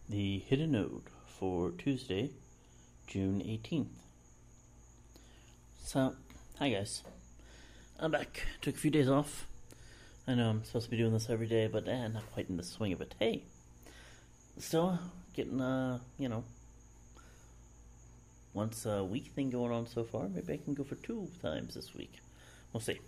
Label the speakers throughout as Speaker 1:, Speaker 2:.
Speaker 1: The Hidden Node for Tuesday, June 18th. So, hi guys. I'm back. Took a few days off. I know I'm supposed to be doing this every day, but not quite in the swing of it. Hey, still getting, once a week thing going on so far. Maybe I can go for 2 times this week. We'll see.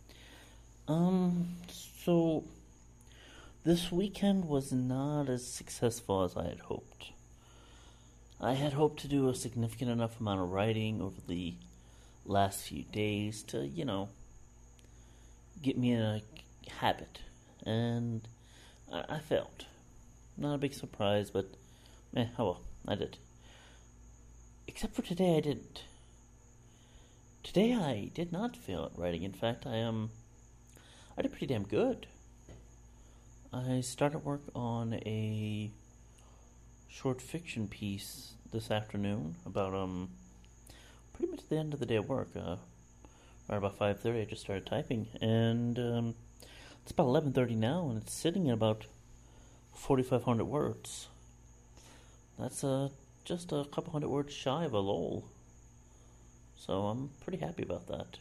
Speaker 1: So this weekend was not as successful as I had hoped. I had hoped to do a significant enough amount of writing over the last few days to, get me in a habit. And I failed. Not a big surprise, but oh well, I did. Except for today, I didn't. Today I did not fail at writing. In fact, I did pretty damn good. I started work on a short fiction piece this afternoon about pretty much the end of the day at work. Right about 5:30, I just started typing, and it's about 11:30 now, and it's sitting at about 4,500 words. That's just a couple hundred words shy of a lull. So I'm pretty happy about that.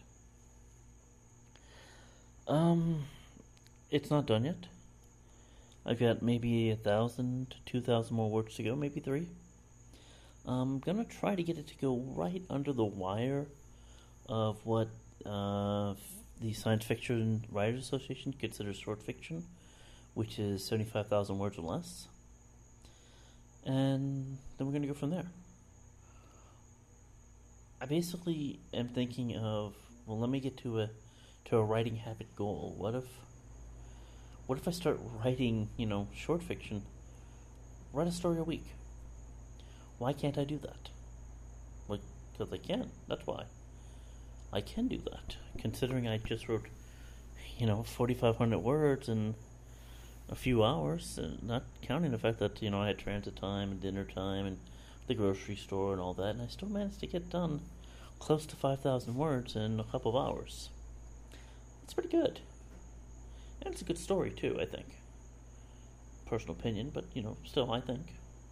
Speaker 1: It's not done yet. I've got maybe 1,000 to 2,000 more words to go, maybe 3. I'm gonna try to get it to go right under the wire of what the Science Fiction Writers Association considers short fiction, which is 75,000 words or less. And then we're gonna go from there. I basically am thinking of, well, let me get to a writing habit goal. What if I start writing, short fiction? Write a story a week. Why can't I do that? Well, because I can. That's why. I can do that. Considering I just wrote, 4,500 words in a few hours, not counting the fact that, I had transit time and dinner time and the grocery store and all that, and I still managed to get done close to 5,000 words in a couple of hours. It's pretty good. And it's a good story, too, I think. Personal opinion, but, still, I think.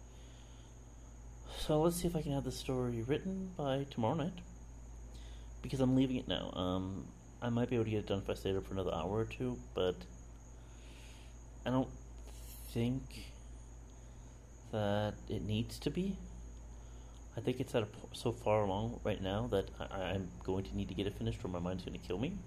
Speaker 1: So let's see if I can have the story written by tomorrow night. Because I'm leaving it now. I might be able to get it done if I stayed up for another hour or 2, but I don't think that it needs to be. I think it's so far along right now that I'm going to need to get it finished or my mind's going to kill me.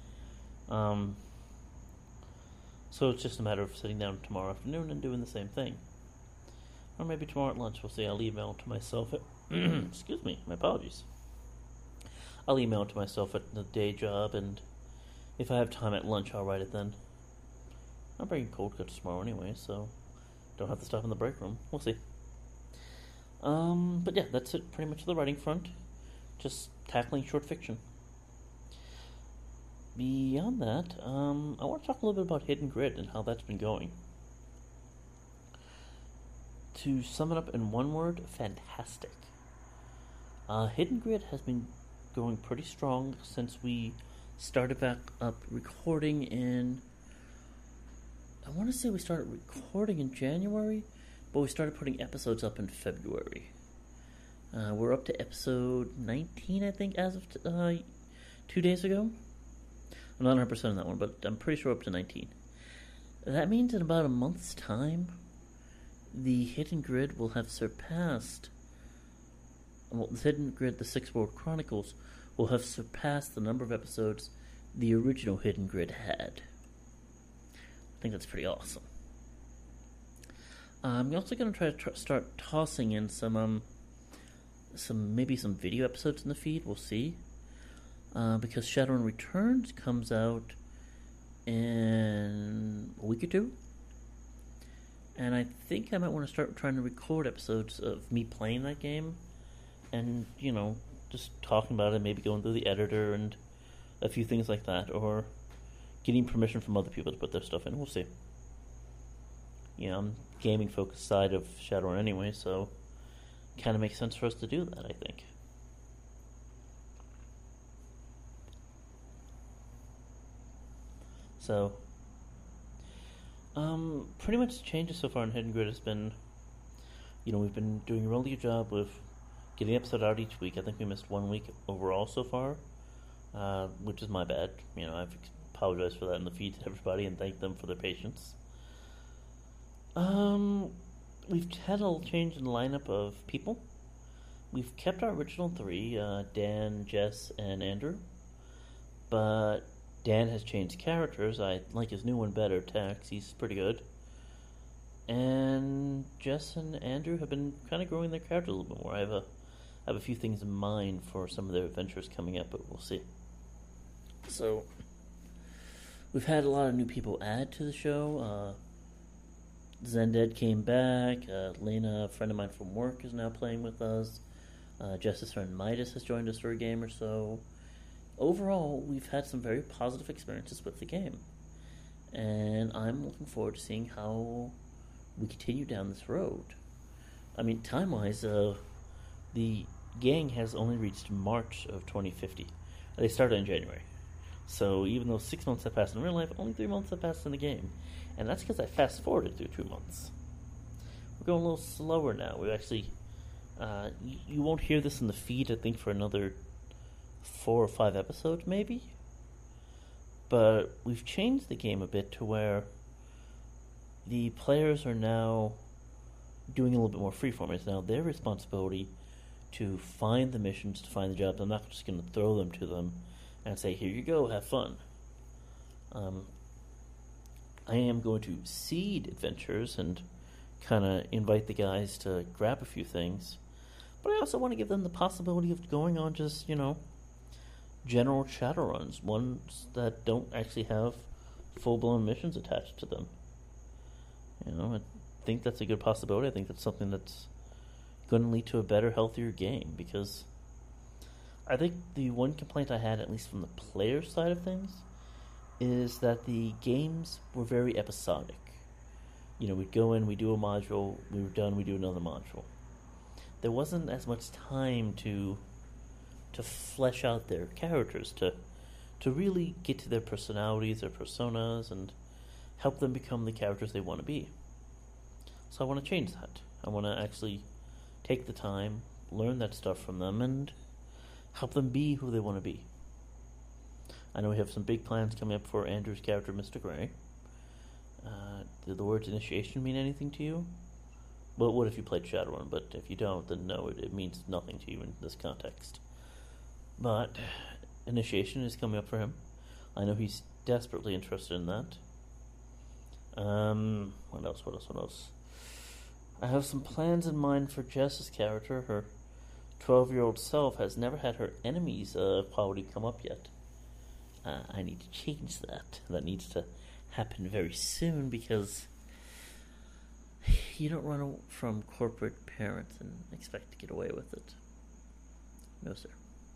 Speaker 1: So it's just a matter of sitting down tomorrow afternoon and doing the same thing. Or maybe tomorrow at lunch, we'll see. I'll email to myself at... excuse me, my apologies. I'll email to myself at the day job, and if I have time at lunch, I'll write it then. I'm bringing cold cuts tomorrow anyway, so don't have to stop in the break room. We'll see. But yeah, that's it pretty much the writing front. Just tackling short fiction. Beyond that, I want to talk a little bit about Hidden Grid and how that's been going. To sum it up in one word, fantastic. Hidden Grid has been going pretty strong since we started back up recording in... I want to say we started recording in January, but we started putting episodes up in February. We're up to episode 19, I think, as of 2 days ago. I'm not 100% on that one, but I'm pretty sure up to 19. That means in about a month's time, the Hidden Grid will have surpassed... Well, the Hidden Grid, the Six World Chronicles, will have surpassed the number of episodes the original Hidden Grid had. I think that's pretty awesome. I'm also going to try to start tossing in some video episodes in the feed. We'll see. Because Shadowrun Returns comes out in a week or 2. And I think I might want to start trying to record episodes of me playing that game. And, just talking about it, maybe going through the editor and a few things like that. Or getting permission from other people to put their stuff in. We'll see. I'm gaming-focused side of Shadowrun anyway, so it kind of makes sense for us to do that, I think. So, pretty much the changes so far in Hidden Grid has been We've been doing a really good job with getting an episode out each week. I think we missed 1 week overall so far, which is my bad. I've apologized for that in the feed to everybody and thank them for their patience. We've had a little change in the lineup of people. We've kept our original three, Dan, Jess, and Andrew. But Dan has changed characters. I like his new one better, Tex. He's pretty good. And Jess and Andrew have been kind of growing their characters a little bit more. I have a few things in mind for some of their adventures coming up, but we'll see. So, we've had a lot of new people add to the show. Zended came back. Lena, a friend of mine from work, is now playing with us. Jess's friend Midas has joined us for a game or so. Overall, we've had some very positive experiences with the game. And I'm looking forward to seeing how we continue down this road. I mean, time-wise, the gang has only reached March of 2050. They started in January. So even though 6 months have passed in real life, only 3 months have passed in the game. And that's because I fast-forwarded through 2 months. We're going a little slower now. We've actually... you won't hear this in the feed, I think, for another 4 or 5 episodes, maybe? But we've changed the game a bit to where the players are now doing a little bit more freeform. It's now their responsibility to find the missions, to find the jobs. I'm not just going to throw them to them and say, here you go, have fun. I am going to seed adventures and kind of invite the guys to grab a few things. But I also want to give them the possibility of going on just, general shadow runs, ones that don't actually have full-blown missions attached to them. I think that's a good possibility. I think that's something that's going to lead to a better, healthier game, because I think the one complaint I had, at least from the player side of things, is that the games were very episodic. We'd go in, we'd do a module, we were done, we'd do another module. There wasn't as much time to flesh out their characters, to really get to their personalities, their personas, and help them become the characters they want to be. So I want to change that. I want to actually take the time, learn that stuff from them, and help them be who they want to be. I know we have some big plans coming up for Andrew's character, Mr. Gray. Do the words initiation mean anything to you? Well, what if you played Shadowrun? But if you don't, then no, it means nothing to you in this context. But initiation is coming up for him. I know he's desperately interested in that. What else? I have some plans in mind for Jess's character. Her 12-year-old self has never had her enemies' quality come up yet. I need to change that. That needs to happen very soon, because you don't run from corporate parents and expect to get away with it. No, sir.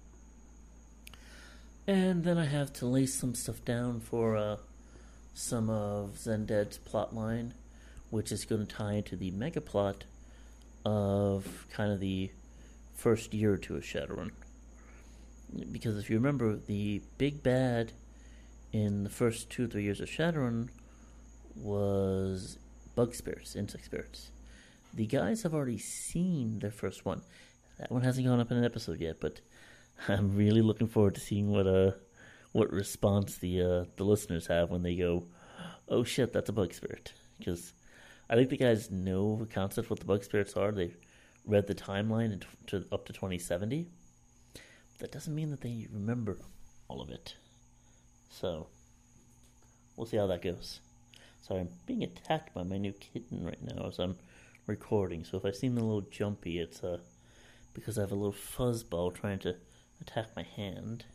Speaker 1: And then I have to lay some stuff down for some of Zended's plotline, which is going to tie into the mega plot of kind of the first year or two of Shadowrun. Because if you remember, the big bad in the first 2 or 3 years of Shadowrun was bug spirits, insect spirits. The guys have already seen their first one. That one hasn't gone up in an episode yet, but I'm really looking forward to seeing what response the listeners have when they go, oh shit, that's a bug spirit. Because I think the guys know the concept of what the bug spirits are. They've read the timeline up to 2070. That doesn't mean that they remember all of it. So, we'll see how that goes. Sorry, I'm being attacked by my new kitten right now as I'm recording. So if I seem a little jumpy, it's because I have a little fuzzball trying to attack my hand.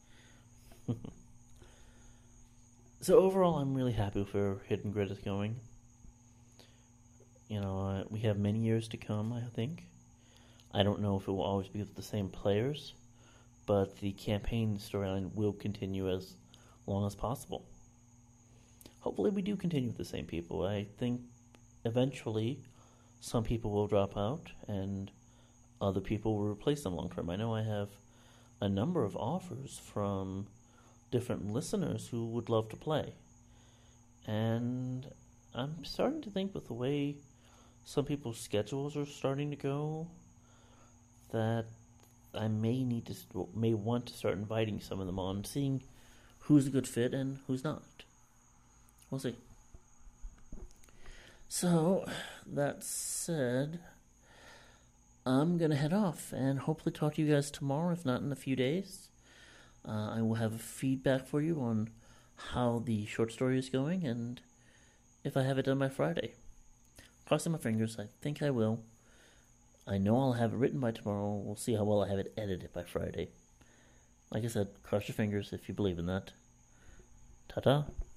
Speaker 1: So overall, I'm really happy with where Hidden Grid is going. We have many years to come, I think. I don't know if it will always be with the same players, but the campaign storyline will continue as long as possible. Hopefully we do continue with the same people. I think eventually some people will drop out and other people will replace them long term. I know I have a number of offers from different listeners who would love to play. And I'm starting to think with the way some people's schedules are starting to go, that I may want to start inviting some of them on, seeing who's a good fit and who's not. We'll see. So, that said, I'm gonna head off and hopefully talk to you guys tomorrow, if not in a few days. I will have feedback for you on how the short story is going and if I have it done by Friday. Crossing my fingers, I think I will. I know I'll have it written by tomorrow. We'll see how well I have it edited by Friday. Like I said, cross your fingers if you believe in that. Ta-ta.